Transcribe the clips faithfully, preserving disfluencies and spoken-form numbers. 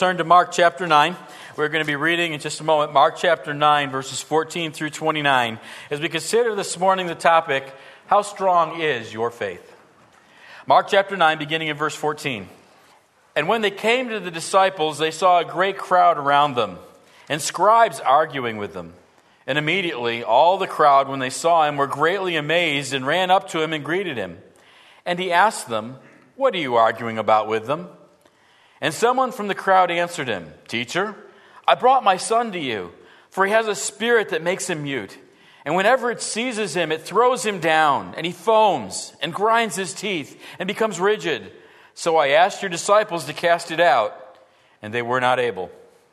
turn to Mark chapter nine. We're going to be reading in just a moment Mark chapter nine, verses fourteen through twenty-nine, as we consider this morning the topic, how strong is your faith? Mark chapter nine, beginning in verse fourteen. And when they came to the disciples, they saw a great crowd around them, and scribes arguing with them. And immediately all the crowd, when they saw him, were greatly amazed and ran up to him and greeted him. And he asked them, "What are you arguing about with them?" And someone from the crowd answered him, "Teacher, I brought my son to you, for he has a spirit that makes him mute. And whenever it seizes him, it throws him down, and he foams and grinds his teeth and becomes rigid. So I asked your disciples to cast it out, and they were not able."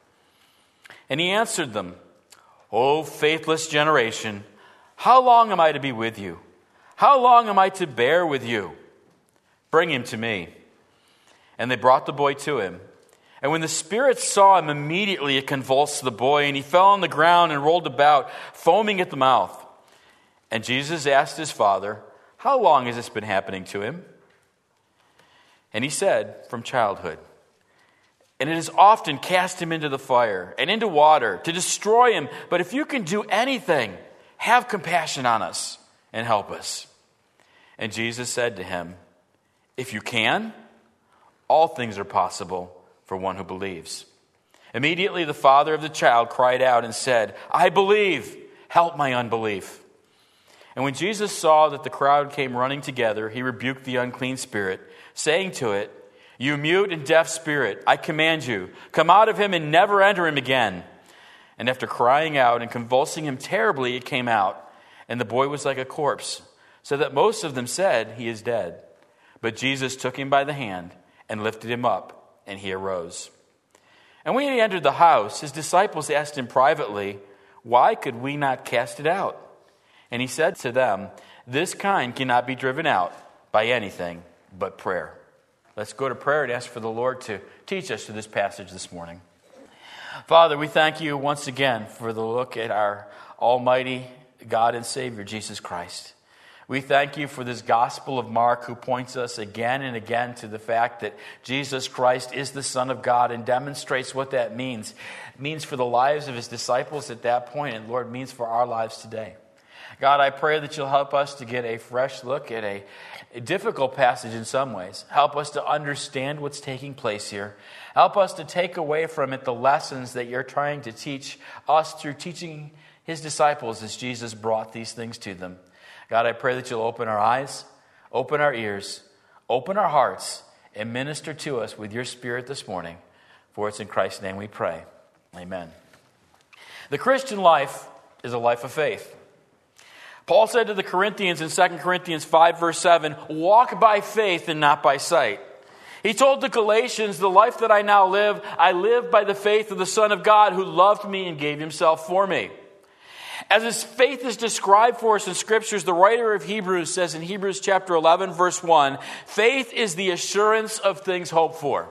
And he answered them, "O faithless generation, how long am I to be with you? How long am I to bear with you? Bring him to me." And they brought the boy to him. And when the spirit saw him, immediately it convulsed the boy, and he fell on the ground and rolled about, foaming at the mouth. And Jesus asked his father, "How long has this been happening to him?" And he said, "From childhood. And it has often cast him into the fire and into water to destroy him. But if you can do anything, have compassion on us and help us." And Jesus said to him, "If you can, all things are possible for one who believes." Immediately the father of the child cried out and said, "I believe, help my unbelief." And when Jesus saw that the crowd came running together, he rebuked the unclean spirit, saying to it, "You mute and deaf spirit, I command you, come out of him and never enter him again." And after crying out and convulsing him terribly, it came out, and the boy was like a corpse, so that most of them said, "He is dead." But Jesus took him by the hand and lifted him up, and he arose. And when he entered the house, his disciples asked him privately, "Why could we not cast it out?" And he said to them, "This kind cannot be driven out by anything but prayer." Let's go to prayer and ask for the Lord to teach us through this passage this morning. Father, we thank you once again for the look at our almighty God and Savior, Jesus Christ. We thank you for this Gospel of Mark, who points us again and again to the fact that Jesus Christ is the Son of God and demonstrates what that means. It means for the lives of his disciples at that point, and Lord, means for our lives today. God, I pray that you'll help us to get a fresh look at a, a difficult passage in some ways. Help us to understand what's taking place here. Help us to take away from it the lessons that you're trying to teach us through teaching his disciples as Jesus brought these things to them. God, I pray that you'll open our eyes, open our ears, open our hearts, and minister to us with your Spirit this morning. For it's in Christ's name we pray. Amen. The Christian life is a life of faith. Paul said to the Corinthians in Second Corinthians five, verse seven, "Walk by faith and not by sight." He told the Galatians, "The life that I now live, I live by the faith of the Son of God who loved me and gave himself for me." As his faith is described for us in Scriptures, the writer of Hebrews says in Hebrews chapter eleven, verse one, faith is the assurance of things hoped for.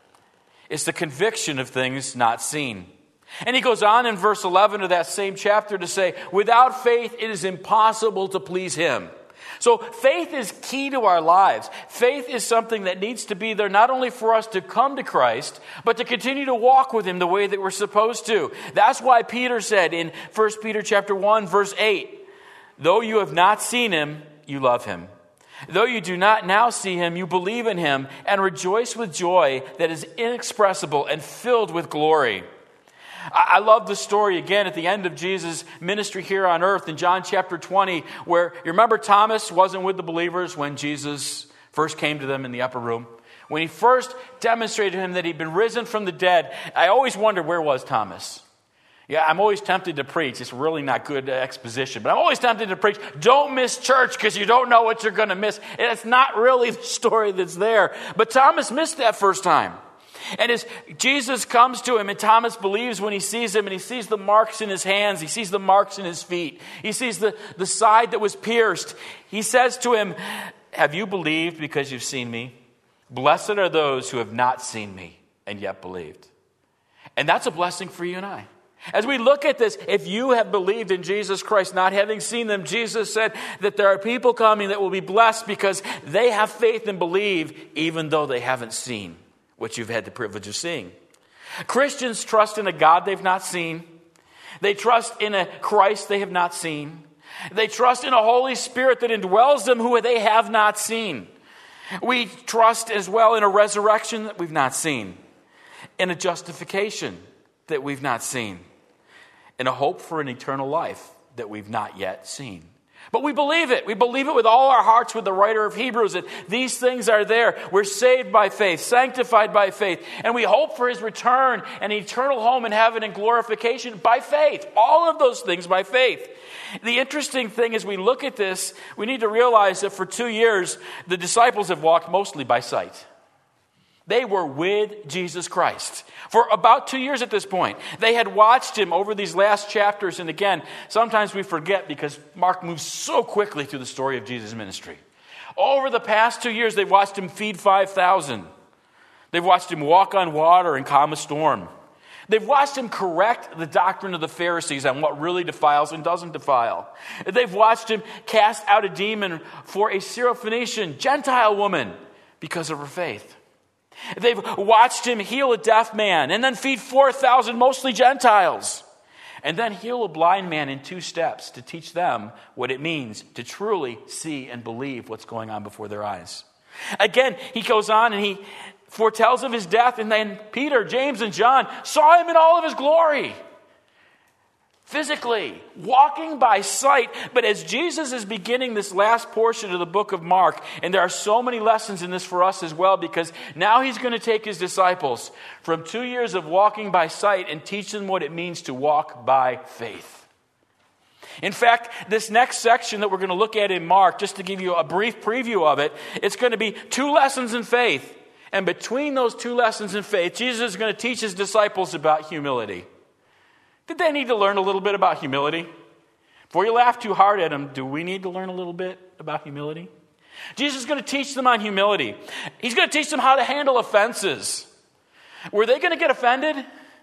It's the conviction of things not seen. And he goes on in verse eleven of that same chapter to say, without faith it is impossible to please him. So faith is key to our lives. Faith is something that needs to be there not only for us to come to Christ, but to continue to walk with him the way that we're supposed to. That's why Peter said in First Peter chapter one, verse eight, though you have not seen him, you love him. Though you do not now see him, you believe in him and rejoice with joy that is inexpressible and filled with glory. I love the story again at the end of Jesus' ministry here on earth in John chapter twenty, where you remember Thomas wasn't with the believers when Jesus first came to them in the upper room. When he first demonstrated to him that he'd been risen from the dead, I always wondered, where was Thomas? Yeah, I'm always tempted to preach. It's really not good exposition, but I'm always tempted to preach, don't miss church because you don't know what you're going to miss. And it's not really the story that's there. But Thomas missed that first time. And as Jesus comes to him, and Thomas believes when he sees him, and he sees the marks in his hands, he sees the marks in his feet, he sees the, the side that was pierced, he says to him, have you believed because you've seen me? Blessed are those who have not seen me and yet believed. And that's a blessing for you and I. As we look at this, if you have believed in Jesus Christ, not having seen them, Jesus said that there are people coming that will be blessed because they have faith and believe even though they haven't seen what you've had the privilege of seeing. Christians trust in a God they've not seen. They trust in a Christ they have not seen. They trust in a Holy Spirit that indwells them who they have not seen. We trust as well in a resurrection that we've not seen, in a justification that we've not seen, in a hope for an eternal life that we've not yet seen. But we believe it. We believe it with all our hearts, with the writer of Hebrews, that these things are there. We're saved by faith, sanctified by faith, and we hope for his return and eternal home in heaven and glorification by faith. All of those things by faith. The interesting thing is we look at this, we need to realize that for two years, the disciples have walked mostly by sight. They were with Jesus Christ for about two years at this point. They had watched him over these last chapters. And again, sometimes we forget because Mark moves so quickly through the story of Jesus' ministry. Over the past two years, they've watched him feed five thousand. They've watched him walk on water and calm a storm. They've watched him correct the doctrine of the Pharisees on what really defiles and doesn't defile. They've watched him cast out a demon for a Syrophoenician Gentile woman because of her faith. They've watched him heal a deaf man and then feed four thousand, mostly Gentiles. And then heal a blind man in two steps to teach them what it means to truly see and believe what's going on before their eyes. Again, he goes on and he foretells of his death. And then Peter, James, and John saw him in all of his glory. Physically, walking by sight. But as Jesus is beginning this last portion of the book of Mark, and there are so many lessons in this for us as well, because now he's going to take his disciples from two years of walking by sight and teach them what it means to walk by faith. In fact, this next section that we're going to look at in Mark, just to give you a brief preview of it, it's going to be two lessons in faith. And between those two lessons in faith, Jesus is going to teach his disciples about humility. Did they need to learn a little bit about humility? Before you laugh too hard at them, do we need to learn a little bit about humility? Jesus is going to teach them on humility. He's going to teach them how to handle offenses. Were they going to get offended?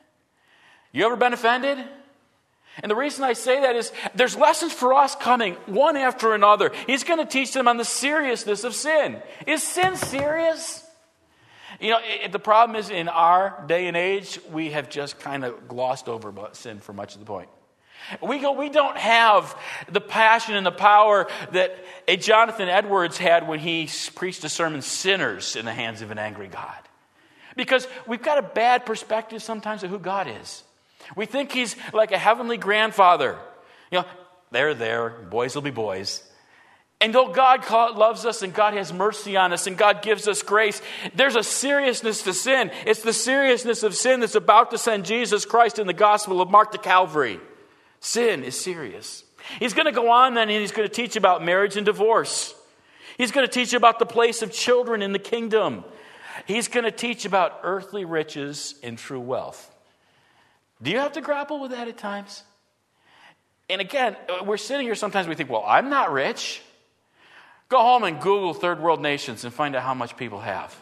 You ever been offended? And the reason I say that is there's lessons for us coming one after another. He's going to teach them on the seriousness of sin. Is sin serious? You know, it, the problem is in our day and age, we have just kind of glossed over sin for much of the point. We go, we don't have the passion and the power that a Jonathan Edwards had when he preached a sermon, Sinners in the Hands of an Angry God. Because we've got a bad perspective sometimes of who God is. We think he's like a heavenly grandfather. You know, they're there, boys will be boys. And though God loves us and God has mercy on us and God gives us grace, there's a seriousness to sin. It's the seriousness of sin that's about to send Jesus Christ in the Gospel of Mark to Calvary. Sin is serious. He's going to go on then and he's going to teach about marriage and divorce. He's going to teach about the place of children in the kingdom. He's going to teach about earthly riches and true wealth. Do you have to grapple with that at times? And again, we're sitting here sometimes we think, well, I'm not rich. Go home and Google third world nations and find out how much people have.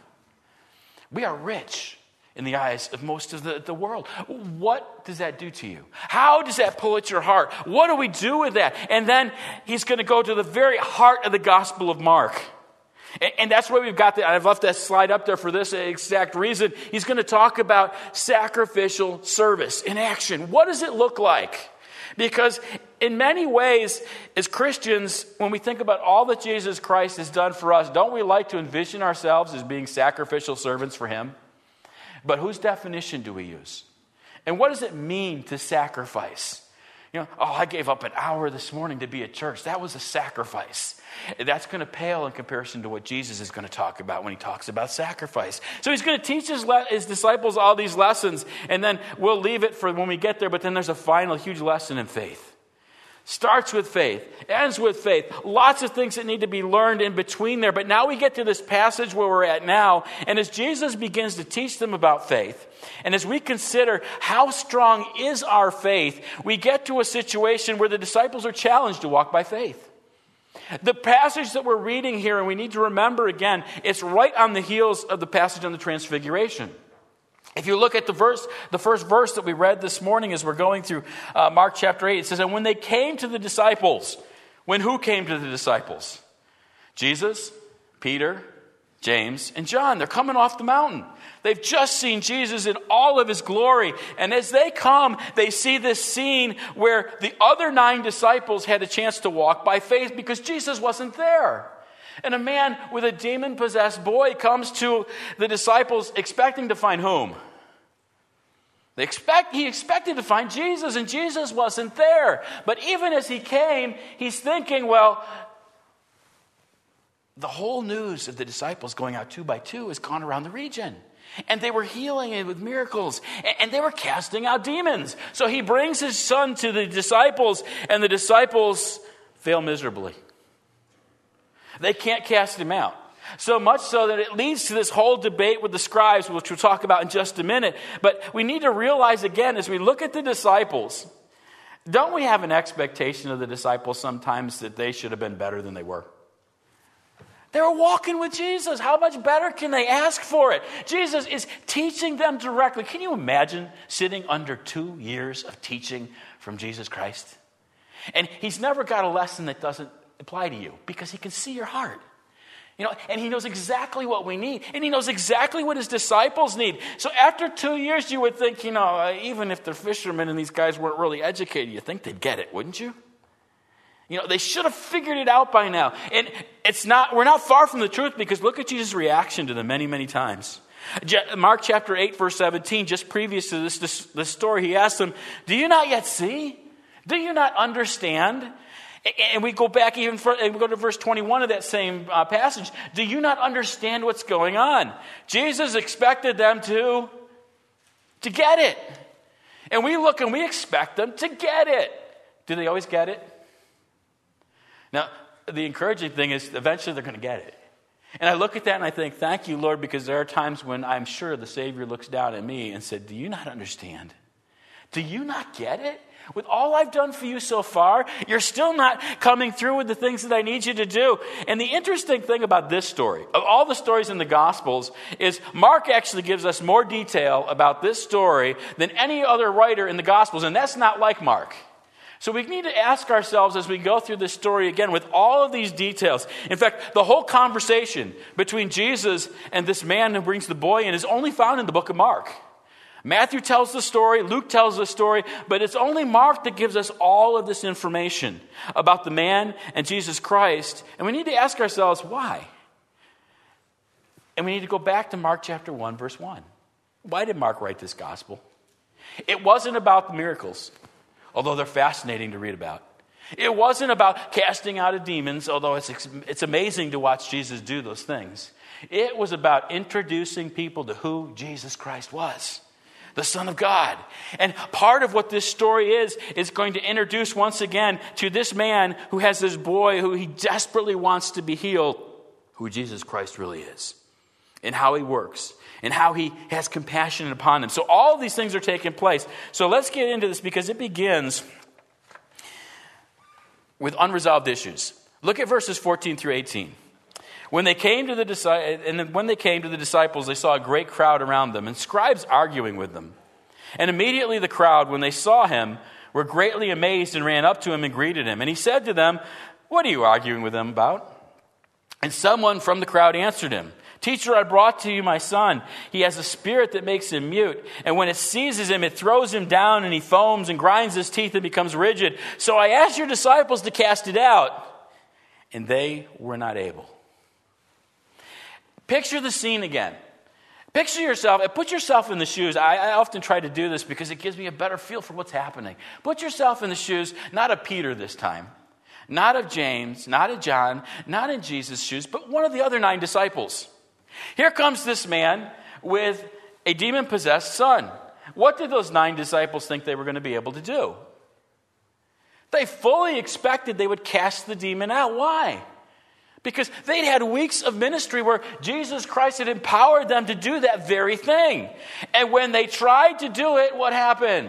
We are rich in the eyes of most of the, the world. What does that do to you? How does that pull at your heart? What do we do with that? And then he's going to go to the very heart of the Gospel of Mark. And, and that's why we've got that. I've left that slide up there for this exact reason. He's going to talk about sacrificial service in action. What does it look like? Because in many ways, as Christians, when we think about all that Jesus Christ has done for us, don't we like to envision ourselves as being sacrificial servants for him? But whose definition do we use? And what does it mean to sacrifice? You know, oh, I gave up an hour this morning to be at church. That was a sacrifice. That's going to pale in comparison to what Jesus is going to talk about when he talks about sacrifice. So he's going to teach his, le- his disciples all these lessons, and then we'll leave it for when we get there, but then there's a final huge lesson in faith. Starts with faith, ends with faith. Lots of things that need to be learned in between there. But now we get to this passage where we're at now. And as Jesus begins to teach them about faith, and as we consider how strong is our faith, we get to a situation where the disciples are challenged to walk by faith. The passage that we're reading here, and we need to remember again, it's right on the heels of the passage on the Transfiguration. If you look at the verse, the first verse that we read this morning as we're going through uh, Mark chapter eight, it says, and when they came to the disciples, when who came to the disciples? Jesus, Peter, James, and John. They're coming off the mountain. They've just seen Jesus in all of his glory. And as they come, they see this scene where the other nine disciples had a chance to walk by faith because Jesus wasn't there. And a man with a demon-possessed boy comes to the disciples expecting to find whom? They expect, he expected to find Jesus, and Jesus wasn't there. But even as he came, he's thinking, well, the whole news of the disciples going out two by two has gone around the region. And they were healing it with miracles. And they were casting out demons. So he brings his son to the disciples, and the disciples fail miserably. They can't cast him out. So much so that it leads to this whole debate with the scribes, which we'll talk about in just a minute. But we need to realize again, as we look at the disciples, don't we have an expectation of the disciples sometimes that they should have been better than they were? They were walking with Jesus. How much better can they ask for it? Jesus is teaching them directly. Can you imagine sitting under two years of teaching from Jesus Christ? And he's never got a lesson that doesn't apply to you because he can see your heart. You know, and he knows exactly what we need. And he knows exactly what his disciples need. So after two years, you would think, you know, uh, even if they're fishermen and these guys weren't really educated, you think they'd get it, wouldn't you? You know, they should have figured it out by now. And it's not, we're not far from the truth because look at Jesus' reaction to them many, many times. Mark chapter eight, verse seventeen, just previous to this, this, this story, he asked them, do you not yet see? Do you not understand? And we go back even further, we go to verse twenty-one of that same uh, passage. Do you not understand what's going on? Jesus expected them to, to get it. And we look and we expect them to get it. Do they always get it? Now, the encouraging thing is eventually they're going to get it. And I look at that and I think, thank you, Lord, because there are times when I'm sure the Savior looks down at me and said, do you not understand? Do you not get it? With all I've done for you so far, you're still not coming through with the things that I need you to do. And the interesting thing about this story, of all the stories in the Gospels, is Mark actually gives us more detail about this story than any other writer in the Gospels. And that's not like Mark. So we need to ask ourselves as we go through this story again with all of these details. In fact, the whole conversation between Jesus and this man who brings the boy in is only found in the book of Mark. Matthew tells the story, Luke tells the story, but it's only Mark that gives us all of this information about the man and Jesus Christ. And we need to ask ourselves, why? And we need to go back to Mark chapter one, verse one. Why did Mark write this gospel? It wasn't about the miracles, although they're fascinating to read about. It wasn't about casting out of demons, although it's, it's amazing to watch Jesus do those things. It was about introducing people to who Jesus Christ was. The Son of God. And part of what this story is, is going to introduce once again to this man who has this boy who he desperately wants to be healed, who Jesus Christ really is, and how he works, and how he has compassion upon them. So all of these things are taking place. So let's get into this because it begins with unresolved issues. Look at verses fourteen through eighteen. When they came to the and when they came to the disciples, they saw a great crowd around them, and scribes arguing with them. And immediately the crowd, when they saw him, were greatly amazed and ran up to him and greeted him. And he said to them, "What are you arguing with them about?" And someone from the crowd answered him, "Teacher, I brought to you my son. He has a spirit that makes him mute. And when it seizes him, it throws him down, and he foams and grinds his teeth and becomes rigid. So I asked your disciples to cast it out, and they were not able." Picture the scene again. Picture yourself, put yourself in the shoes. I, I often try to do this because it gives me a better feel for what's happening. Put yourself in the shoes, not of Peter this time, not of James, not of John, not in Jesus' shoes, but one of the other nine disciples. Here comes this man with a demon-possessed son. What did those nine disciples think they were going to be able to do? They fully expected they would cast the demon out. Why? Because they'd had weeks of ministry where Jesus Christ had empowered them to do that very thing. And when they tried to do it, what happened?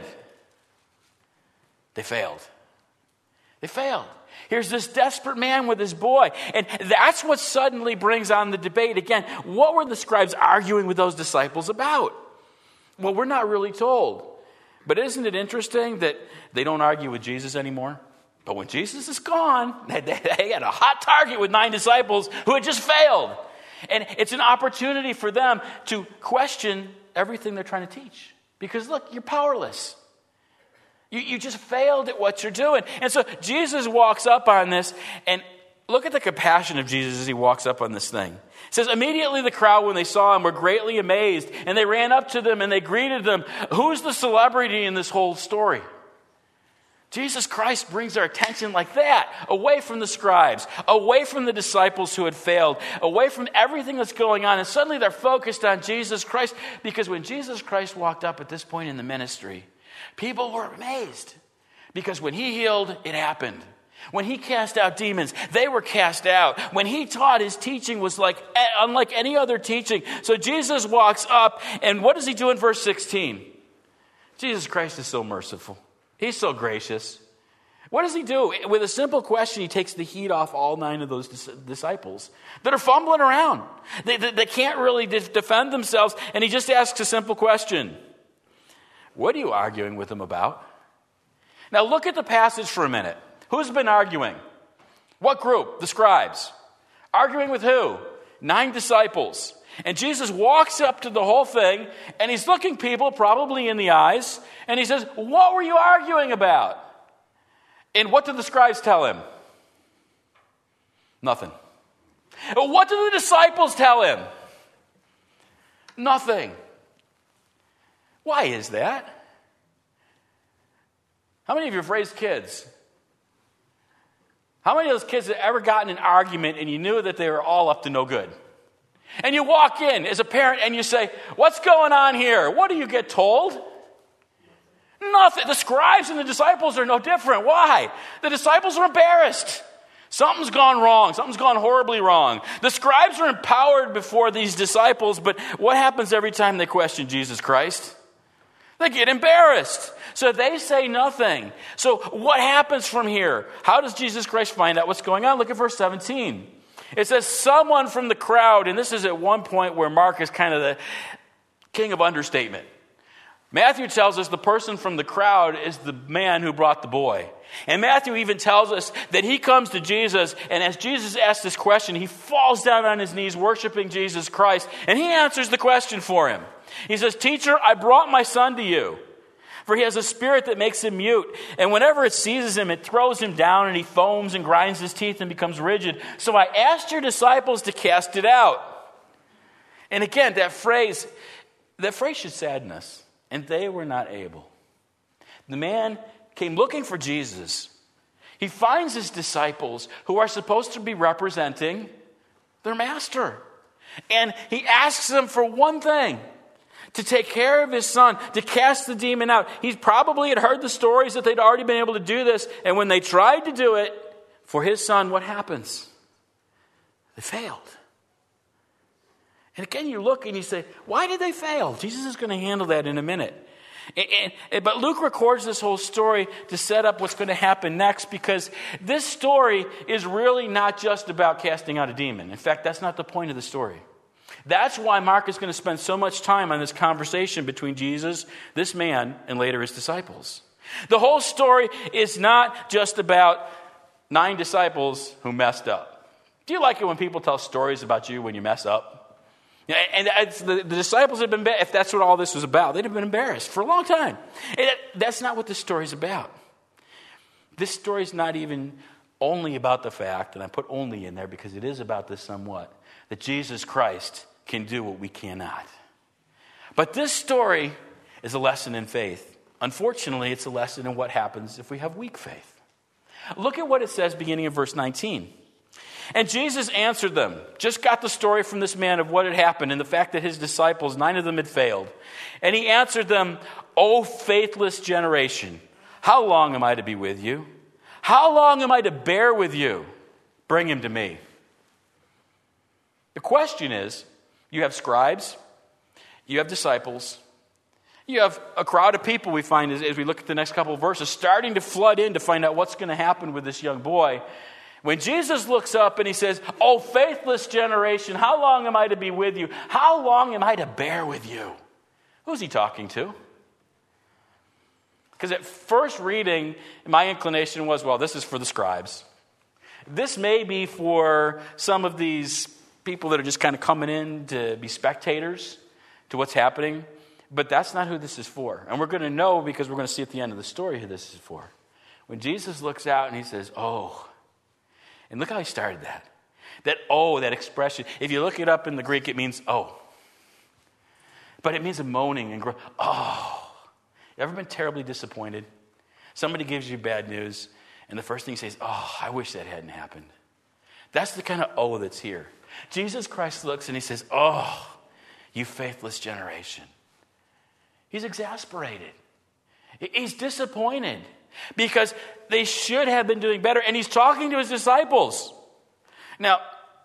They failed. They failed. Here's this desperate man with his boy. And that's what suddenly brings on the debate. Again, what were the scribes arguing with those disciples about? Well, we're not really told. But isn't it interesting that they don't argue with Jesus anymore? But when Jesus is gone, they had a hot target with nine disciples who had just failed. And it's an opportunity for them to question everything they're trying to teach. Because look, you're powerless. You, you just failed at what you're doing. And so Jesus walks up on this, and look at the compassion of Jesus as he walks up on this thing. It says, immediately the crowd, when they saw him, were greatly amazed, and they ran up to them and they greeted them. Who's the celebrity in this whole story? Jesus Christ brings our attention like that, away from the scribes, away from the disciples who had failed, away from everything that's going on. And suddenly they're focused on Jesus Christ, because when Jesus Christ walked up at this point in the ministry, people were amazed. Because when he healed, it happened. When he cast out demons, they were cast out. When he taught, his teaching was like unlike any other teaching. So Jesus walks up, and what does he do in verse sixteen? Jesus Christ is so merciful. He's so gracious. What does he do? With a simple question, he takes the heat off all nine of those dis- disciples that are fumbling around. They, they, they can't really de- defend themselves, and he just asks a simple question. What are you arguing with them about? Now look at the passage for a minute. Who's been arguing? What group? The scribes. Arguing with who? Nine disciples. And Jesus walks up to the whole thing, and he's looking people probably in the eyes, and he says, what were you arguing about? And what did the scribes tell him? Nothing. What did the disciples tell him? Nothing. Why is that? How many of you have raised kids? How many of those kids have ever gotten in an argument and you knew that they were all up to no good? And you walk in as a parent and you say, what's going on here? What do you get told? Nothing. The scribes and the disciples are no different. Why? The disciples are embarrassed. Something's gone wrong. Something's gone horribly wrong. The scribes are empowered before these disciples, but what happens every time they question Jesus Christ? They get embarrassed. So they say nothing. So what happens from here? How does Jesus Christ find out what's going on? Look at verse seventeen. It says, someone from the crowd, and this is at one point where Mark is kind of the king of understatement. Matthew tells us the person from the crowd is the man who brought the boy. And Matthew even tells us that he comes to Jesus, and as Jesus asks this question, he falls down on his knees worshiping Jesus Christ, and he answers the question for him. He says, teacher, I brought my son to you, for he has a spirit that makes him mute. And whenever it seizes him, it throws him down, and he foams and grinds his teeth and becomes rigid. So I asked your disciples to cast it out. And again, that phrase, that phrase should sadden us. And they were not able. The man came looking for Jesus. He finds his disciples who are supposed to be representing their master. And he asks them for one thing. To take care of his son, to cast the demon out. He probably had heard the stories that they'd already been able to do this. And when they tried to do it for his son, what happens? They failed. And again, you look and you say, why did they fail? Jesus is going to handle that in a minute. And, and, but Luke records this whole story to set up what's going to happen next, because this story is really not just about casting out a demon. In fact, that's not the point of the story. That's why Mark is going to spend so much time on this conversation between Jesus, this man, and later his disciples. The whole story is not just about nine disciples who messed up. Do you like it when people tell stories about you when you mess up? And the, the disciples have been, if that's what all this was about, they'd have been embarrassed for a long time. And that's not what this story's about. This story's not even only about the fact, and I put only in there because it is about this somewhat, that Jesus Christ can do what we cannot. But this story is a lesson in faith. Unfortunately, it's a lesson in what happens if we have weak faith. Look at what it says beginning in verse nineteen. And Jesus answered them. Just got the story from this man of what had happened and the fact that his disciples, nine of them had failed. And he answered them, O faithless generation, how long am I to be with you? How long am I to bear with you? Bring him to me. The question is, you have scribes, you have disciples, you have a crowd of people we find as, as we look at the next couple of verses starting to flood in to find out what's going to happen with this young boy. When Jesus looks up and he says, "Oh, faithless generation, how long am I to be with you? How long am I to bear with you?" Who's he talking to? Because at first reading, my inclination was, well, this is for the scribes. This may be for some of these people that are just kind of coming in to be spectators to what's happening. But that's not who this is for. And we're going to know because we're going to see at the end of the story who this is for. When Jesus looks out and he says, oh, and look how he started that. That oh, that expression. If you look it up in the Greek, it means oh. But it means a moaning and groaning. Oh. You ever been terribly disappointed? Somebody gives you bad news, and the first thing he says, oh, I wish that hadn't happened. That's the kind of oh that's here. Jesus Christ looks and he says, oh, you faithless generation. He's exasperated. He's disappointed because they should have been doing better. And he's talking to his disciples. Now,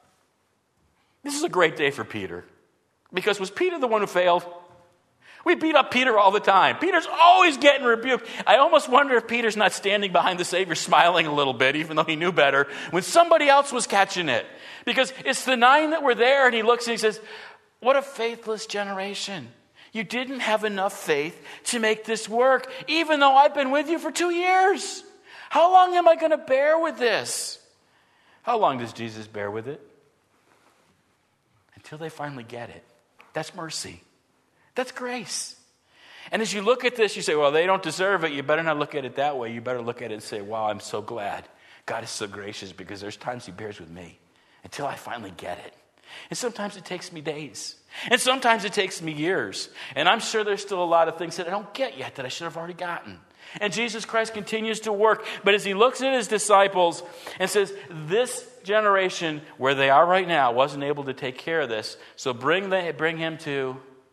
this is a great day for Peter. Because was Peter the one who failed? We beat up Peter all the time. Peter's always getting rebuked. I almost wonder if Peter's not standing behind the Savior smiling a little bit, even though he knew better, when somebody else was catching it. Because it's the nine that were there, and he looks and he says, what a faithless generation. You didn't have enough faith to make this work, even though I've been with you for two years. How long am I going to bear with this? How long does Jesus bear with it? Until they finally get it. That's mercy. That's grace. And as you look at this, you say, well, they don't deserve it. You better not look at it that way. You better look at it and say, wow, I'm so glad. God is so gracious because there's times he bears with me until I finally get it. And sometimes it takes me days. And sometimes it takes me years. And I'm sure there's still a lot of things that I don't get yet that I should have already gotten. And Jesus Christ continues to work. But as he looks at his disciples and says, this generation where they are right now wasn't able to take care of this. So bring, the, bring him to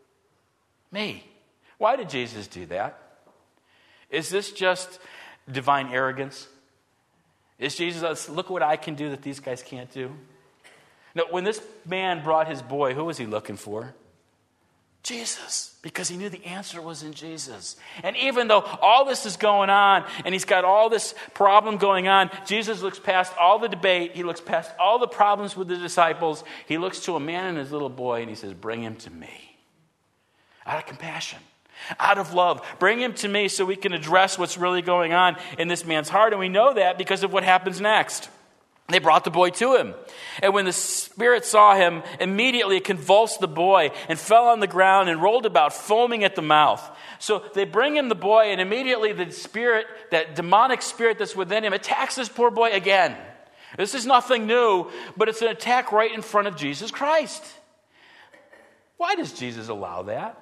me. Why did Jesus do that? Is this just divine arrogance? Is Jesus, look what I can do that these guys can't do? No, when this man brought his boy, who was he looking for? Jesus, because he knew the answer was in Jesus. And even though all this is going on, and he's got all this problem going on, Jesus looks past all the debate, he looks past all the problems with the disciples, he looks to a man and his little boy, and he says, bring him to me. Out of compassion, out of love, bring him to me so we can address what's really going on in this man's heart. And we know that because of what happens next. They brought the boy to him. And when the spirit saw him, immediately it convulsed the boy and fell on the ground and rolled about, foaming at the mouth. So they bring him the boy, and immediately the spirit, that demonic spirit that's within him, attacks this poor boy again. This is nothing new, but it's an attack right in front of Jesus Christ. Why does Jesus allow that?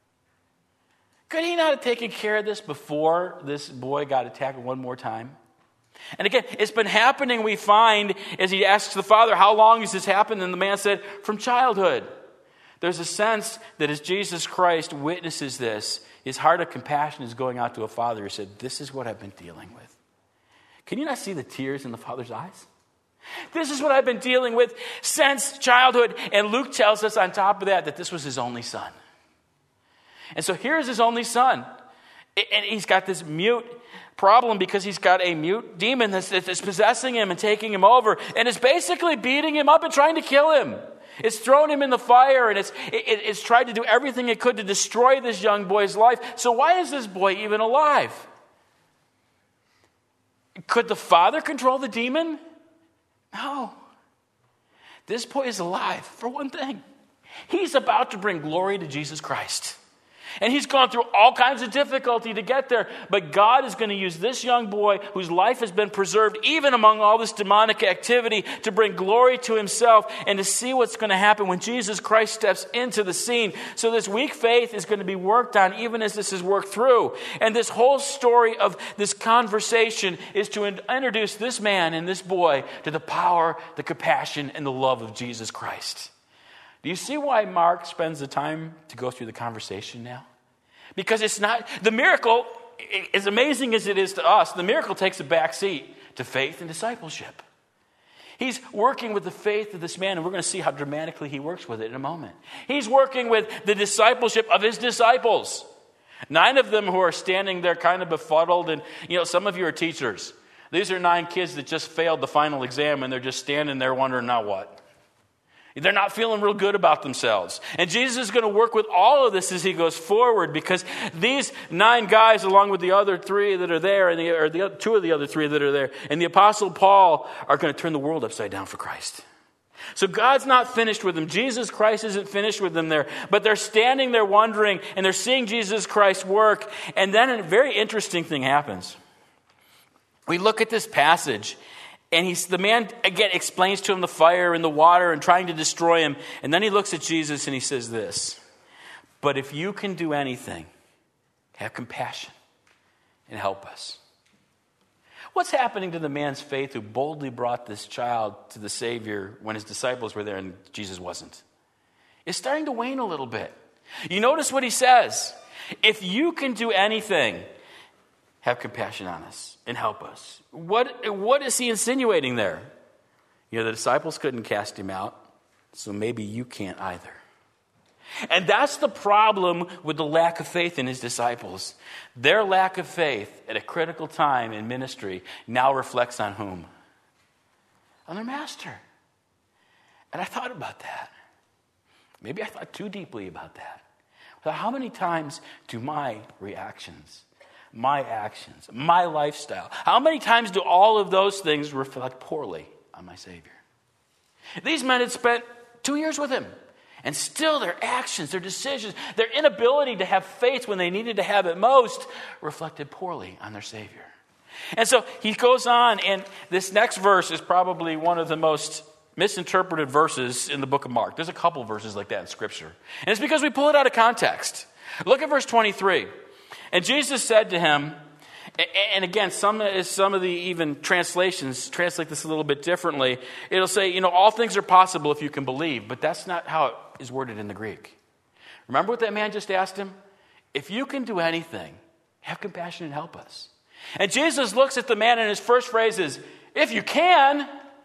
Could he not have taken care of this before this boy got attacked one more time? And again, it's been happening, we find, as he asks the father, how long has this happened? And the man said, from childhood. There's a sense that as Jesus Christ witnesses this, his heart of compassion is going out to a father who said, this is what I've been dealing with. Can you not see the tears in the father's eyes? This is what I've been dealing with since childhood. And Luke tells us on top of that, that this was his only son. And so here's his only son. And he's got this mute problem because he's got a mute demon that's, that's possessing him and taking him over. And it's basically beating him up and trying to kill him. It's thrown him in the fire, and it's, it, it's tried to do everything it could to destroy this young boy's life. So why is this boy even alive? Could the father control the demon? No. This boy is alive for one thing. He's about to bring glory to Jesus Christ. And he's gone through all kinds of difficulty to get there. But God is going to use this young boy whose life has been preserved even among all this demonic activity to bring glory to himself and to see what's going to happen when Jesus Christ steps into the scene. So this weak faith is going to be worked on even as this is worked through. And this whole story of this conversation is to introduce this man and this boy to the power, the compassion, and the love of Jesus Christ. Do you see why Mark spends the time to go through the conversation now? Because it's not, the miracle, as amazing as it is to us, the miracle takes a back seat to faith and discipleship. He's working with the faith of this man, and we're going to see how dramatically he works with it in a moment. He's working with the discipleship of his disciples. Nine of them who are standing there kind of befuddled, and you know, some of you are teachers. These are nine kids that just failed the final exam, and they're just standing there wondering, now what? They're not feeling real good about themselves. And Jesus is going to work with all of this as he goes forward, because these nine guys, along with the other three that are there, and the, or the other, two of the other three that are there, and the Apostle Paul, are going to turn the world upside down for Christ. So God's not finished with them. Jesus Christ isn't finished with them there. But they're standing there wondering, and they're seeing Jesus Christ work. And then a very interesting thing happens. We look at this passage, and he's the man, again, explains to him the fire and the water and trying to destroy him. And then he looks at Jesus and he says this, "But if you can do anything, have compassion and help us." What's happening to the man's faith who boldly brought this child to the Savior when his disciples were there and Jesus wasn't? It's starting to wane a little bit. You notice what he says. If you can do anything, have compassion on us and help us. What, what is he insinuating there? You know, the disciples couldn't cast him out, so maybe you can't either. And that's the problem with the lack of faith in his disciples. Their lack of faith at a critical time in ministry now reflects on whom? On their master. And I thought about that. Maybe I thought too deeply about that. But how many times do my reactions, my actions, my lifestyle, how many times do all of those things reflect poorly on my Savior? These men had spent two years with him. And still their actions, their decisions, their inability to have faith when they needed to have it most reflected poorly on their Savior. And so he goes on, and this next verse is probably one of the most misinterpreted verses in the book of Mark. There's a couple verses like that in Scripture. And it's because we pull it out of context. Look at verse twenty-three. "And Jesus said to him," and again, some, some of the even translations translate this a little bit differently. It'll say, you know, all things are possible if you can believe, but that's not how it is worded in the Greek. Remember what that man just asked him? If you can do anything, have compassion and help us. And Jesus looks at the man, and his first phrase is, if you can.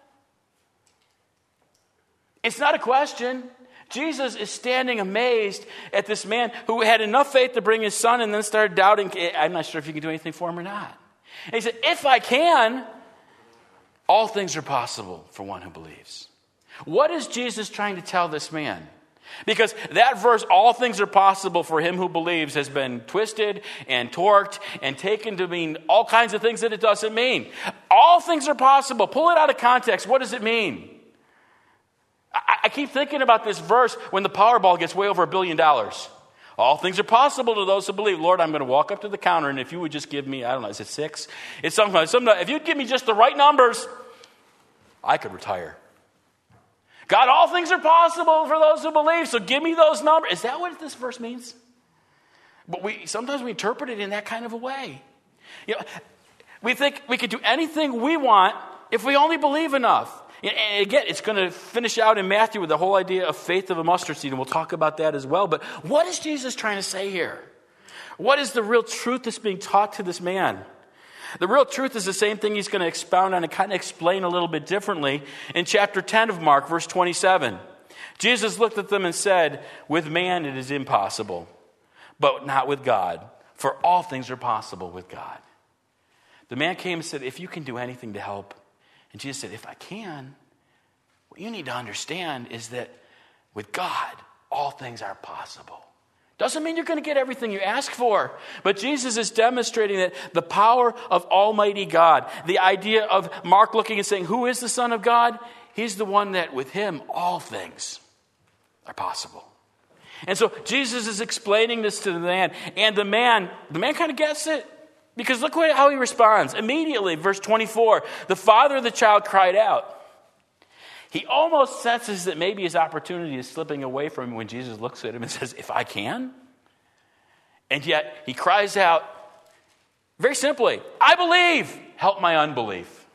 It's not a question. Jesus is standing amazed at this man who had enough faith to bring his son and then started doubting, I'm not sure if you can do anything for him or not. And he said, if I can, all things are possible for one who believes. What is Jesus trying to tell this man? Because that verse, all things are possible for him who believes, has been twisted and torqued and taken to mean all kinds of things that it doesn't mean. All things are possible. Pull it out of context. What does it mean? I keep thinking about this verse when the Powerball gets way over a billion dollars. All things are possible to those who believe. Lord, I'm going to walk up to the counter, and if you would just give me, I don't know, is it six? It's something. Some, if you'd give me just the right numbers, I could retire. God, all things are possible for those who believe, so give me those numbers. Is that what this verse means? But we sometimes we interpret it in that kind of a way. You know, we think we could do anything we want if we only believe enough. And again, it's going to finish out in Matthew with the whole idea of faith of a mustard seed, and we'll talk about that as well. But what is Jesus trying to say here? What is the real truth that's being taught to this man? The real truth is the same thing he's going to expound on and kind of explain a little bit differently in chapter ten of Mark, verse twenty-seven. Jesus looked at them and said, with man it is impossible, but not with God, for all things are possible with God. The man came and said, if you can do anything to help. And Jesus said, if I can, what you need to understand is that with God, all things are possible. Doesn't mean you're going to get everything you ask for. But Jesus is demonstrating that the power of Almighty God, the idea of Mark looking and saying, who is the Son of God? He's the one that with him, all things are possible. And so Jesus is explaining this to the man. And the man, the man kind of gets it. Because look what, how he responds. Immediately, verse twenty-four, the father of the child cried out. He almost senses that maybe his opportunity is slipping away from him when Jesus looks at him and says, if I can. And yet he cries out very simply, I believe, help my unbelief.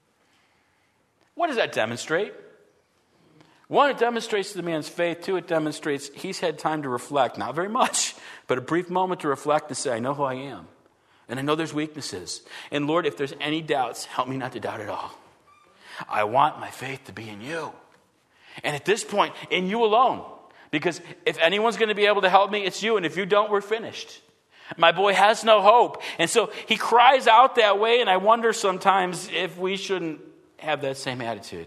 What does that demonstrate? One, it demonstrates the man's faith. Two, it demonstrates he's had time to reflect. Not very much, but a brief moment to reflect and say, I know who I am. And I know there's weaknesses. And Lord, if there's any doubts, help me not to doubt at all. I want my faith to be in you. And at this point, in you alone. Because if anyone's going to be able to help me, it's you. And if you don't, we're finished. My boy has no hope. And so he cries out that way. And I wonder sometimes if we shouldn't have that same attitude.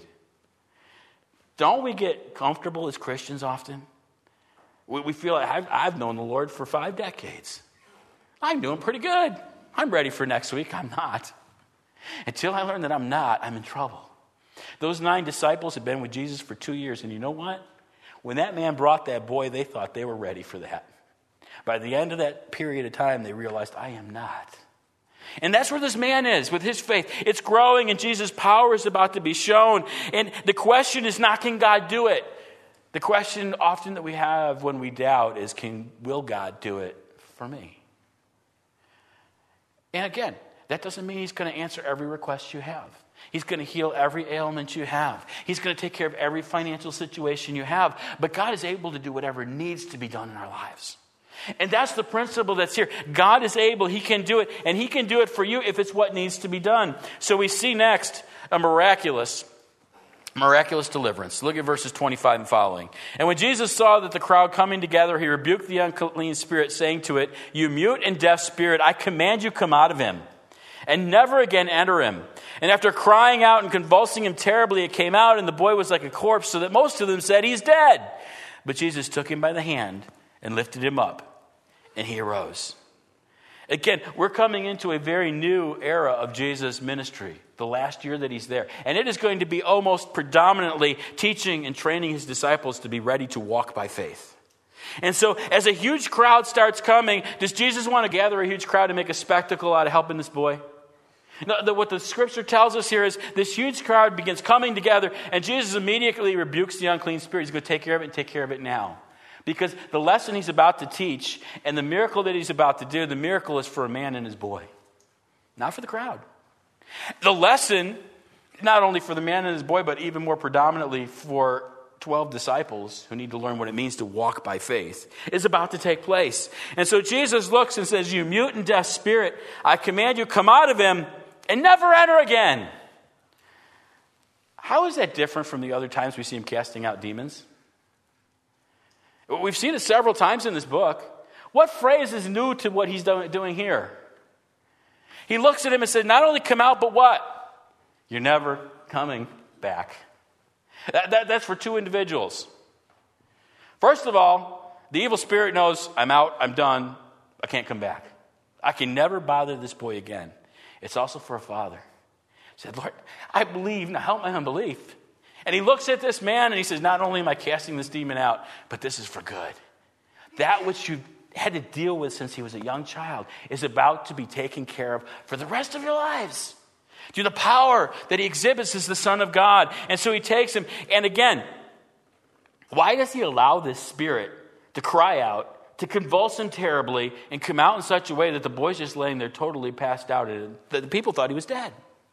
Don't we get comfortable as Christians often? We, we feel like I've, I've known the Lord for five decades. I'm doing pretty good. I'm ready for next week. I'm not. Until I learn that I'm not, I'm in trouble. Those nine disciples had been with Jesus for two years, and you know what? When that man brought that boy, they thought they were ready for that. By the end of that period of time, they realized, I am not. And that's where this man is with his faith. It's growing, and Jesus' power is about to be shown. And the question is not, can God do it? The question often that we have when we doubt is, can will God do it for me? And again, that doesn't mean he's going to answer every request you have. He's going to heal every ailment you have. He's going to take care of every financial situation you have. But God is able to do whatever needs to be done in our lives. And that's the principle that's here. God is able. He can do it. And he can do it for you if it's what needs to be done. So we see next a miraculous, miraculous deliverance. Look at verses twenty-five and following. And when Jesus saw that the crowd coming together, he rebuked the unclean spirit, saying to it, you mute and deaf spirit, I command you, come out of him, and never again enter him. And after crying out and convulsing him terribly, it came out, and the boy was like a corpse, so that most of them said, he's dead. But Jesus took him by the hand and lifted him up, and he arose. Again, we're coming into a very new era of Jesus' ministry, the last year that he's there. And it is going to be almost predominantly teaching and training his disciples to be ready to walk by faith. And so as a huge crowd starts coming, does Jesus want to gather a huge crowd and make a spectacle out of helping this boy? No, the, what the scripture tells us here is this huge crowd begins coming together, and Jesus immediately rebukes the unclean spirit. He's going to take care of it and take care of it now. Because the lesson he's about to teach and the miracle that he's about to do, the miracle is for a man and his boy, not for the crowd. The lesson, not only for the man and his boy, but even more predominantly for twelve disciples who need to learn what it means to walk by faith, is about to take place. And so Jesus looks and says, you mute and deaf spirit, I command you, come out of him and never enter again. How is that different from the other times we see him casting out demons? We've seen it several times in this book. What phrase is new to what he's doing here? He looks at him and says, not only come out, but what? You're never coming back. That, that, that's for two individuals. First of all, the evil spirit knows, I'm out, I'm done, I can't come back. I can never bother this boy again. It's also for a father. He said, Lord, I believe, now help my unbelief. And he looks at this man and he says, not only am I casting this demon out, but this is for good. That which you had to deal with since he was a young child is about to be taken care of for the rest of your lives. Through the power that he exhibits as the Son of God. And so he takes him. And again, why does he allow this spirit to cry out, to convulse him terribly, and come out in such a way that the boy's just laying there totally passed out? And the people thought he was dead.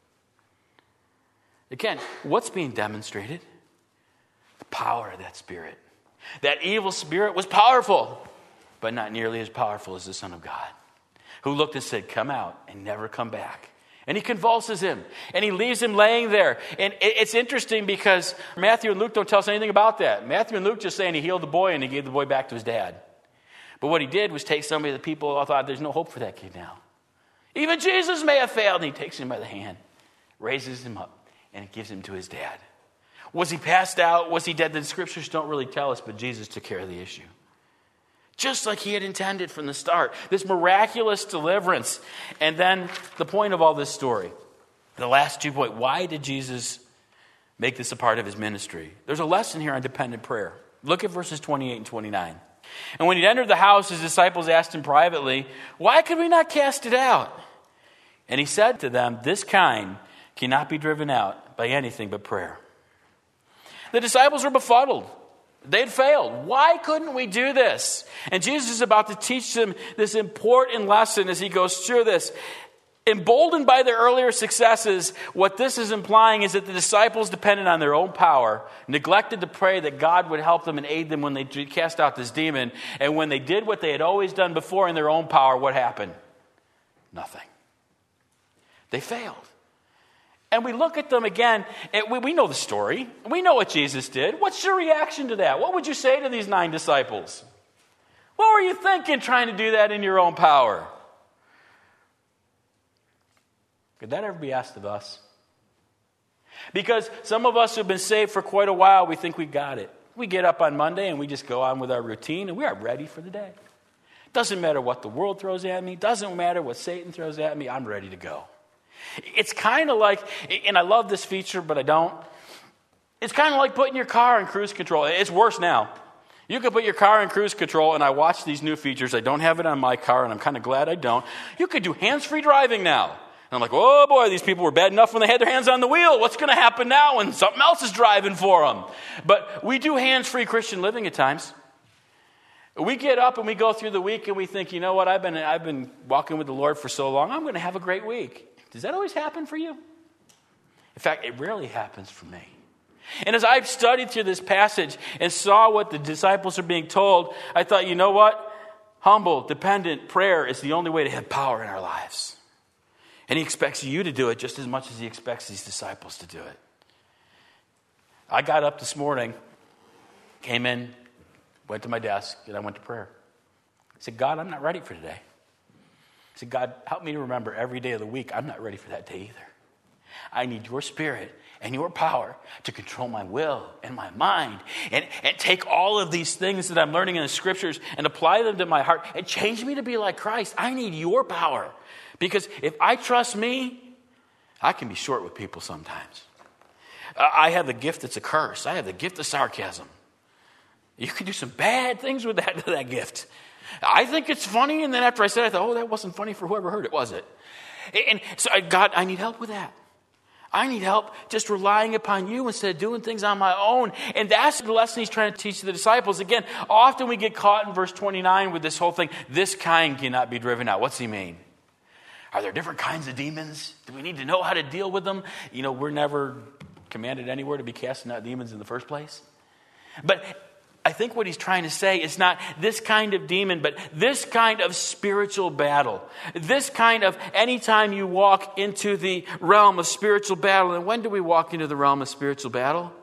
Again, what's being demonstrated? The power of that spirit. That evil spirit was powerful, but not nearly as powerful as the Son of God, who looked and said, come out and never come back. And he convulses him, and he leaves him laying there. And it's interesting because Matthew and Luke don't tell us anything about that. Matthew and Luke just saying he healed the boy and he gave the boy back to his dad. But what he did was take somebody that people all thought there's no hope for that kid now. Even Jesus may have failed, and he takes him by the hand, raises him up, and it gives him to his dad. Was he passed out? Was he dead? The scriptures don't really tell us, but Jesus took care of the issue. Just like he had intended from the start. This miraculous deliverance. And then the point of all this story, the last two points, why did Jesus make this a part of his ministry? There's a lesson here on dependent prayer. Look at verses twenty-eight and twenty-nine. And when he entered the house, his disciples asked him privately, why could we not cast it out? And he said to them, this kind cannot be driven out by anything but prayer. The disciples were befuddled. They'd failed. Why couldn't we do this? And Jesus is about to teach them this important lesson as he goes through this. Emboldened by their earlier successes, what this is implying is that the disciples depended on their own power, neglected to pray that God would help them and aid them when they cast out this demon. And when they did what they had always done before in their own power, what happened? Nothing. They failed. And we look at them again, and we, we know the story. We know what Jesus did. What's your reaction to that? What would you say to these nine disciples? What were you thinking trying to do that in your own power? Could that ever be asked of us? Because some of us who have been saved for quite a while, we think we got it. We get up on Monday and we just go on with our routine, and we are ready for the day. Doesn't matter what the world throws at me. Doesn't matter what Satan throws at me. I'm ready to go. It's kind of like, and I love this feature, but I don't. It's kind of like putting your car in cruise control. It's worse now. You can put your car in cruise control, and I watch these new features. I don't have it on my car, and I'm kind of glad I don't. You could do hands-free driving now. And I'm like, oh boy, these people were bad enough when they had their hands on the wheel. What's going to happen now when something else is driving for them? But we do hands-free Christian living at times. We get up and we go through the week and we think, you know what, I've been I've been walking with the Lord for so long, I'm going to have a great week. Does that always happen for you? In fact, it rarely happens for me. And as I've studied through this passage and saw what the disciples are being told, I thought, you know what? Humble, dependent prayer is the only way to have power in our lives. And he expects you to do it just as much as he expects these disciples to do it. I got up this morning, came in, went to my desk, and I went to prayer. I said, God, I'm not ready for today. I said, God, help me to remember every day of the week, I'm not ready for that day either. I need your spirit and your power to control my will and my mind and, and take all of these things that I'm learning in the scriptures and apply them to my heart and change me to be like Christ. I need your power, because if I trust me, I can be short with people sometimes. I have the gift that's a curse. I have the gift of sarcasm. You can do some bad things with that, that gift. I think it's funny, and then after I said it, I thought, oh, that wasn't funny for whoever heard it, was it? And so, God, I need help with that. I need help just relying upon you instead of doing things on my own. And that's the lesson he's trying to teach the disciples. Again, often we get caught in verse twenty-nine with this whole thing, this kind cannot be driven out. What's he mean? Are there different kinds of demons? Do we need to know how to deal with them? You know, we're never commanded anywhere to be casting out demons in the first place. But I think what he's trying to say is not this kind of demon, but this kind of spiritual battle. This kind of anytime you walk into the realm of spiritual battle. And when do we walk into the realm of spiritual battle?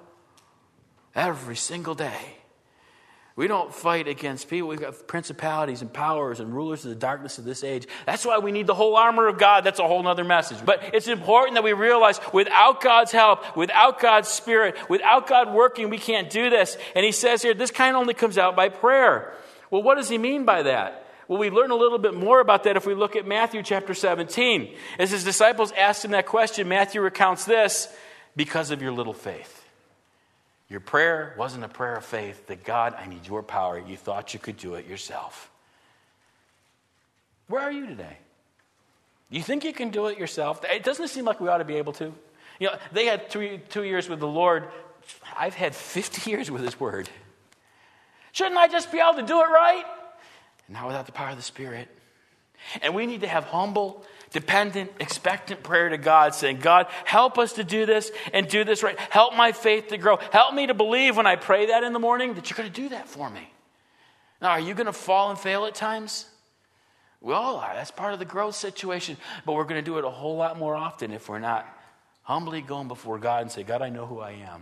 Every single day. We don't fight against people. We've got principalities and powers and rulers of the darkness of this age. That's why we need the whole armor of God. That's a whole other message. But it's important that we realize without God's help, without God's Spirit, without God working, we can't do this. And he says here, this kind only comes out by prayer. Well, what does he mean by that? Well, we learn a little bit more about that if we look at Matthew chapter seventeen. As his disciples asked him that question, Matthew recounts this, because of your little faith. Your prayer wasn't a prayer of faith that, God, I need your power. You thought you could do it yourself. Where are you today? You think you can do it yourself? It doesn't seem like we ought to be able to. You know, they had two, two years with the Lord. I've had fifty years with his word. Shouldn't I just be able to do it right? And not without the power of the Spirit. And we need to have humble, dependent, expectant prayer to God, saying, God, help us to do this and do this right. Help my faith to grow. Help me to believe when I pray that in the morning that you're going to do that for me. Now, are you going to fall and fail at times? We all are. That's part of the growth situation. But we're going to do it a whole lot more often if we're not humbly going before God and say, God, I know who I am.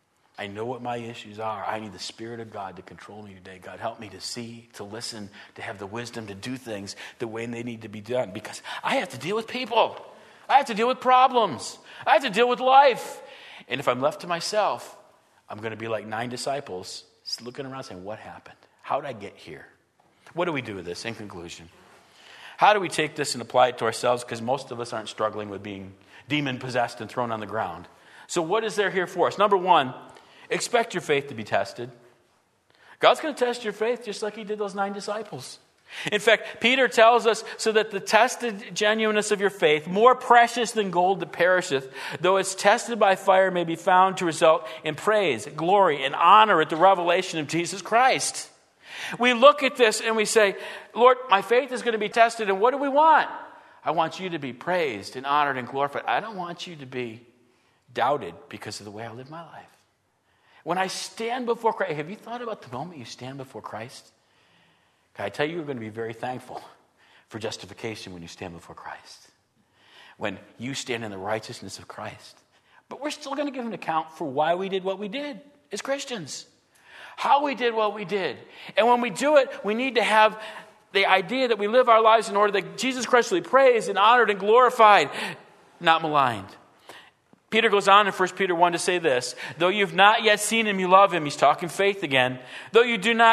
I know what my issues are. I need the Spirit of God to control me today. God, help me to see, to listen, to have the wisdom to do things the way they need to be done. Because I have to deal with people. I have to deal with problems. I have to deal with life. And if I'm left to myself, I'm going to be like nine disciples looking around saying, what happened? How did I get here? What do we do with this in conclusion? How do we take this and apply it to ourselves? Because most of us aren't struggling with being demon-possessed and thrown on the ground. So what is there here for us? Number one, expect your faith to be tested. God's going to test your faith just like he did those nine disciples. In fact, Peter tells us, so that the tested genuineness of your faith, more precious than gold that perisheth, though it's tested by fire, may be found to result in praise, glory, and honor at the revelation of Jesus Christ. We look at this and we say, Lord, my faith is going to be tested, and what do we want? I want you to be praised and honored and glorified. I don't want you to be doubted because of the way I live my life. When I stand before Christ, have you thought about the moment you stand before Christ? Can I tell you, you're going to be very thankful for justification when you stand before Christ. When you stand in the righteousness of Christ. But we're still going to give an account for why we did what we did as Christians. How we did what we did. And when we do it, we need to have the idea that we live our lives in order that Jesus Christ will be praised and honored and glorified, not maligned. Peter goes on in First Peter one to say this, though you've not yet seen him, you love him. He's talking faith again. Though you do not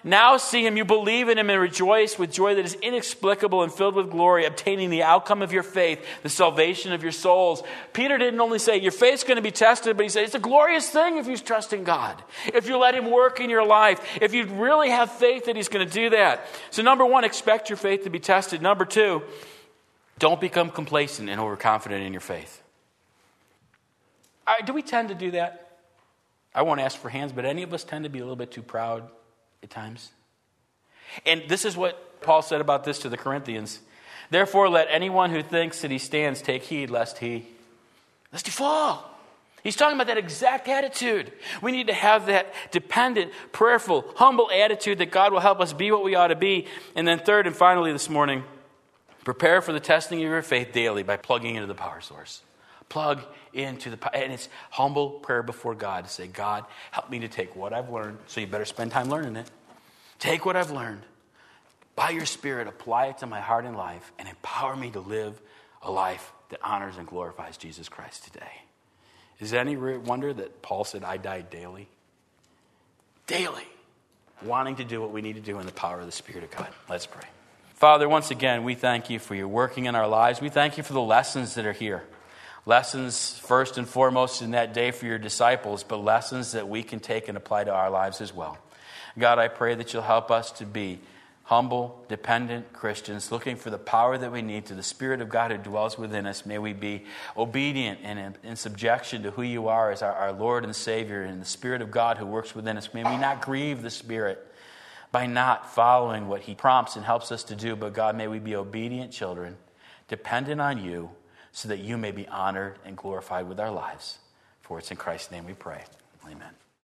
now see him, you believe in him and rejoice with joy that is inexplicable and filled with glory, obtaining the outcome of your faith, the salvation of your souls. Peter didn't only say your faith's going to be tested, but he said it's a glorious thing if you trust in God. If you let him work in your life, if you really have faith that he's going to do that. So number one, expect your faith to be tested. Number two, don't become complacent and overconfident in your faith. All right, do we tend to do that? I won't ask for hands, but any of us tend to be a little bit too proud at times. And this is what Paul said about this to the Corinthians. Therefore, let anyone who thinks that he stands take heed lest he, lest he fall. He's talking about that exact attitude. We need to have that dependent, prayerful, humble attitude that God will help us be what we ought to be. And then third and finally this morning, prepare for the testing of your faith daily by plugging into the power source. Plug into the power. And it's humble prayer before God to say, God, help me to take what I've learned. So you better spend time learning it. Take what I've learned. By your Spirit, apply it to my heart and life and empower me to live a life that honors and glorifies Jesus Christ today. Is it any wonder that Paul said, I died daily? Daily. Wanting to do what we need to do in the power of the Spirit of God. Let's pray. Father, once again, we thank you for your working in our lives. We thank you for the lessons that are here. Lessons first and foremost in that day for your disciples, but lessons that we can take and apply to our lives as well. God, I pray that you'll help us to be humble, dependent Christians, looking for the power that we need to the Spirit of God who dwells within us. May we be obedient and in, in subjection to who you are as our, our Lord and Savior and the Spirit of God who works within us. May we not grieve the Spirit by not following what he prompts and helps us to do. But God, may we be obedient children, dependent on you, so that you may be honored and glorified with our lives. For it's in Christ's name we pray. Amen.